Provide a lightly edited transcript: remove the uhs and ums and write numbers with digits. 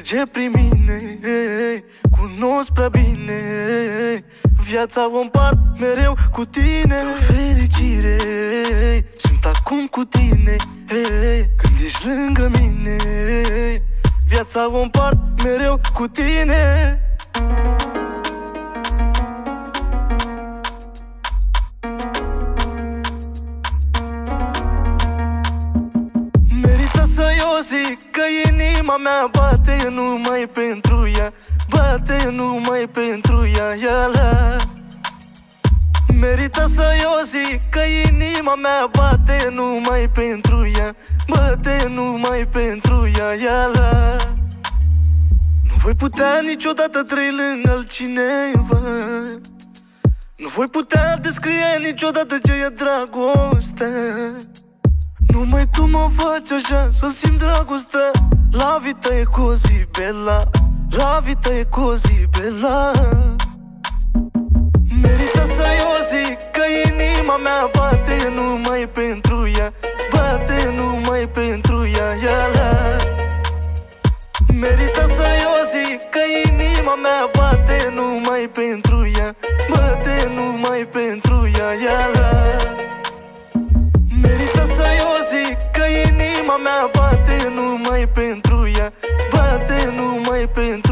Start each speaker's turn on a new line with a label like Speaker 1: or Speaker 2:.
Speaker 1: Merge prin mine, cunosc prea bine. Viața o împart mereu cu tine. Fericire sunt acum cu tine, când ești lângă mine. Viața o împart mereu cu tine. Merită să eu zic că inima mea bate numai pentru ea, bate numai pentru ea, la. Merită să eu zic că inima mea bate numai pentru ea, bate numai pentru ea, la. Nu voi putea niciodată trăi lângă altcineva, nu voi putea descrie niciodată ce e dragostea. Numai tu mă faci așa să simt dragostea. La vita e così bella, la vita e così bella. Merită să eu zic că inima mea bate numai pentru ea, bate numai pentru ea, la. Merită să eu zic că inima mea bate numai pentru ea, bate numai pentru ea, la. Merită să eu zic că inima mea bate numai pentru ea, bate numai pentru